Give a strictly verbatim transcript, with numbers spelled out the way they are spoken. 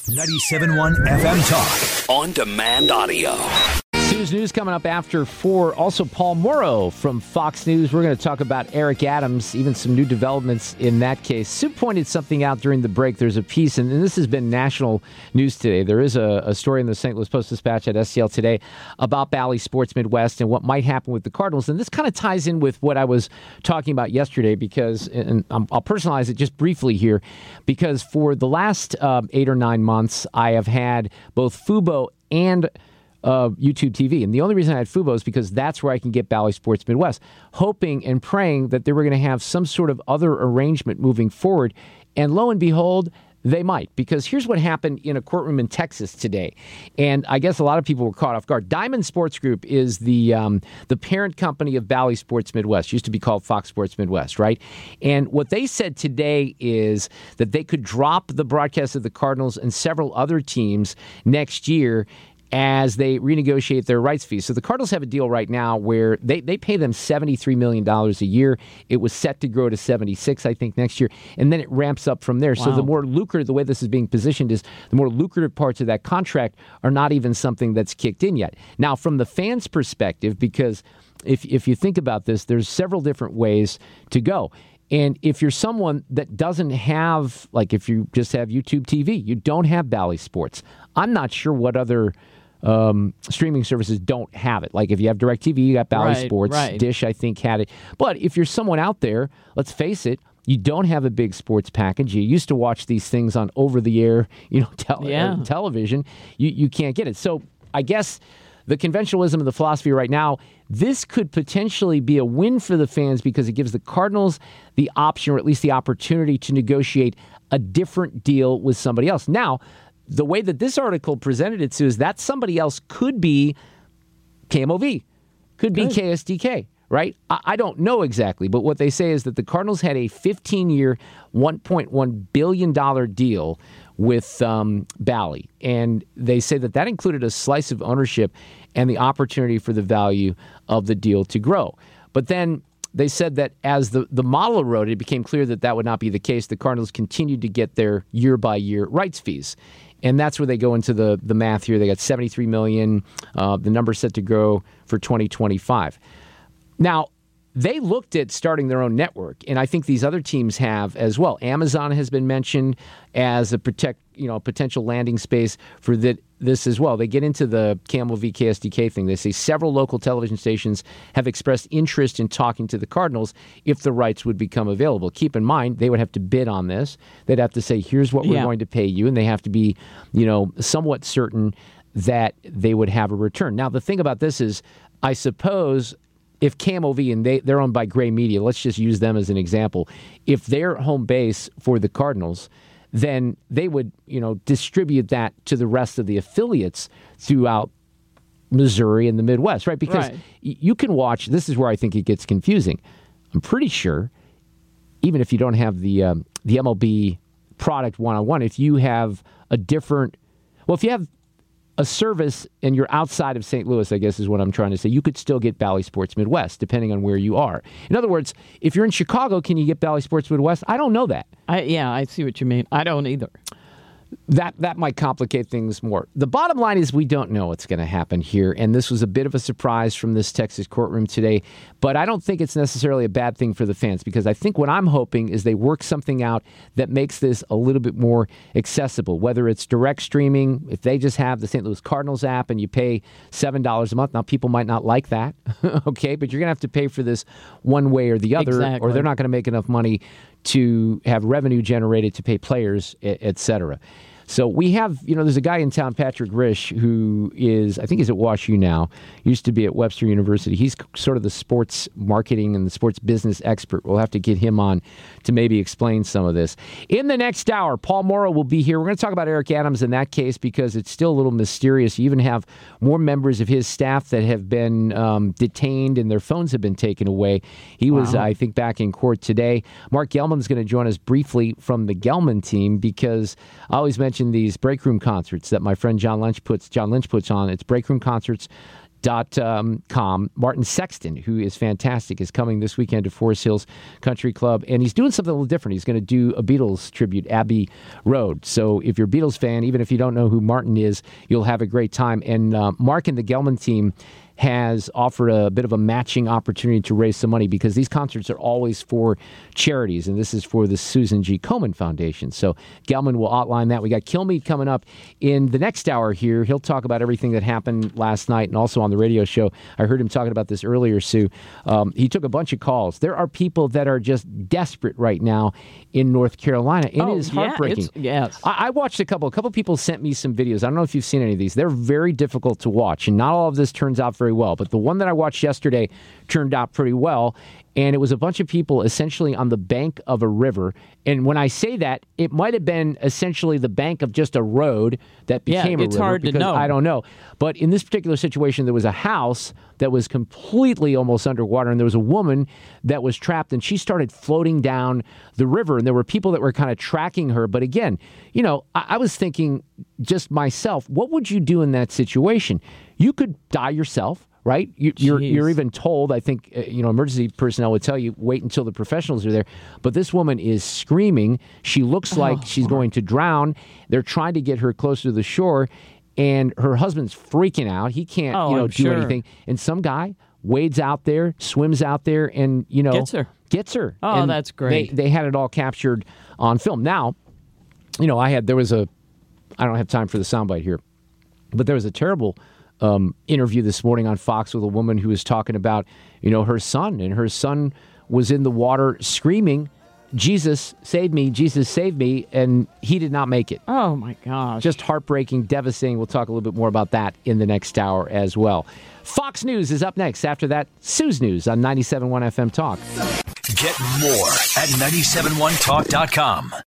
ninety-seven point one F M Talk. On demand audio. News News coming up after four. Also, Paul Morrow from Fox News. We're going to talk about Eric Adams, even some new developments in that case. Sue pointed something out during the break. There's a piece, and, and this has been national news today. There is a, a story in the Saint Louis Post-Dispatch at S T L today about Bally Sports Midwest and what might happen with the Cardinals. And this kind of ties in with what I was talking about yesterday because, and I'll personalize it just briefly here, because for the last uh, eight or nine months, I have had both Fubo and Uh, YouTube T V. And the only reason I had Fubo is because that's where I can get Bally Sports Midwest, hoping and praying that they were going to have some sort of other arrangement moving forward. And lo and behold, they might. Because here's what happened in a courtroom in Texas today. And I guess a lot of people were caught off guard. Diamond Sports Group is the um, the parent company of Bally Sports Midwest. Used to be called Fox Sports Midwest, right? And what they said today is that they could drop the broadcast of the Cardinals and several other teams next year as they renegotiate their rights fees. So the Cardinals have a deal right now where they, they pay them seventy-three million dollars a year. It was set to grow to seventy-six, I think, next year. And then it ramps up from there. Wow. So the more lucrative, the way this is being positioned is the more lucrative parts of that contract are not even something that's kicked in yet. Now, from the fans' perspective, because if if you think about this, there's several different ways to go. And if you're someone that doesn't have, like if you just have YouTube T V, you don't have Bally Sports. I'm not sure what other um, streaming services don't have it. Like if you have DirecTV, you got Bally right, Sports. Right. Dish, I think, had it. But if you're someone out there, let's face it, you don't have a big sports package. You used to watch these things on over-the-air, you know, tel- yeah. uh, television. You you can't get it. So I guess the conventionalism of the philosophy right now, this could potentially be a win for the fans because it gives the Cardinals the option, or at least the opportunity, to negotiate a different deal with somebody else. Now, the way that this article presented it to is that somebody else could be K M O V, could be Good. K S D K, right? I, I don't know exactly, but what they say is that the Cardinals had a fifteen-year, one point one billion dollars deal with um, Bally, and they say that that included a slice of ownership and the opportunity for the value of the deal to grow. But then they said that as the, the model eroded, it became clear that that would not be the case. The Cardinals continued to get their year-by-year rights fees. And that's where they go into the, the math here. They got seventy-three million dollars. Uh, the number's set to grow for twenty twenty-five. Now, they looked at starting their own network, and I think these other teams have as well. Amazon has been mentioned as a protect, you know, potential landing space for the, this as well. They get into the K M O V, K S D K thing. They say several local television stations have expressed interest in talking to the Cardinals if the rights would become available. Keep in mind, they would have to bid on this. They'd have to say, here's what we're yeah. going to pay you, and they have to be, you know, somewhat certain that they would have a return. Now, the thing about this is, I suppose, if K M O V, and they, they're owned by Gray Media, let's just use them as an example. If they're home base for the Cardinals, then they would, you know, distribute that to the rest of the affiliates throughout Missouri and the Midwest, right? Because right. you can watch, this is where I think it gets confusing. I'm pretty sure, even if you don't have the um, the M L B product one-on-one, if you have a different, well, if you have a service and you're outside of Saint Louis, I guess is what I'm trying to say, you could still get Bally Sports Midwest, depending on where you are. In other words, if you're in Chicago, can you get Bally Sports Midwest? I don't know that. I, yeah, I see what you mean. I don't either. That that might complicate things more. The bottom line is we don't know what's going to happen here, and this was a bit of a surprise from this Texas courtroom today, but I don't think it's necessarily a bad thing for the fans, because I think what I'm hoping is they work something out that makes this a little bit more accessible, whether it's direct streaming, if they just have the Saint Louis Cardinals app and you pay seven dollars a month. Now, people might not like that, okay, but you're going to have to pay for this one way or the other, exactly. or they're not going to make enough money to have revenue generated to pay players, et cetera. So we have, you know, there's a guy in town, Patrick Risch, who is, I think he's at WashU now, used to be at Webster University. He's sort of the sports marketing and the sports business expert. We'll have to get him on to maybe explain some of this. In the next hour, Paul Morrow will be here. We're going to talk about Eric Adams in that case because it's still a little mysterious. You even have more members of his staff that have been um, detained and their phones have been taken away. He was, wow. I think, back in court today. Mark Gelman's going to join us briefly from the Gelman team because I always mention these break room concerts that my friend John Lynch puts John Lynch puts on. It's break room concerts Dot um, com. Martin Sexton, who is fantastic, is coming this weekend to Forest Hills Country Club, and he's doing something a little different. He's going to do a Beatles tribute, Abbey Road. So if you're a Beatles fan, even if you don't know who Martin is, you'll have a great time. And uh, Mark and the Gelman team has offered a bit of a matching opportunity to raise some money because these concerts are always for charities, and this is for the Susan G. Komen Foundation. So Gelman will outline that. We got Kilmeade coming up in the next hour here. He'll talk about everything that happened last night and also on the radio show. I heard him talking about this earlier, Sue. Um, he took a bunch of calls. There are people that are just desperate right now in North Carolina. It oh, is heartbreaking. Yeah, yes. I, I watched a couple. A couple people sent me some videos. I don't know if you've seen any of these. They're very difficult to watch, and not all of this turns out very well. But the one that I watched yesterday turned out pretty well, and it was a bunch of people essentially on the bank of a river. And when I say that, it might have been essentially the bank of just a road that became yeah, a it's river. hard to because know. I don't know. But in this particular situation, there was a house that was completely almost underwater, and there was a woman that was trapped, and she started floating down the river, and there were people that were kind of tracking her. But again, you know, I, I was thinking just myself, what would you do in that situation? You could die yourself. Right? You, you're you're even told, I think, uh, you know, emergency personnel would tell you, wait until the professionals are there. But this woman is screaming. She looks like oh, she's going to drown. They're trying to get her closer to the shore, and her husband's freaking out. He can't, oh, you know, I'm do sure. anything. And some guy wades out there, swims out there, and, you know, Gets her. Gets her. Oh, and that's great. They, they had it all captured on film. Now, you know, I had, there was a, I don't have time for the soundbite here, but there was a terrible Um, interview this morning on Fox with a woman who was talking about, you know, her son, and her son was in the water screaming, Jesus, save me, Jesus, save me, and he did not make it. Oh, my gosh. Just heartbreaking, devastating. We'll talk a little bit more about that in the next hour as well. Fox News is up next. After that, Sue's News on ninety-seven point one F M Talk. Get more at nine seven one talk dot com.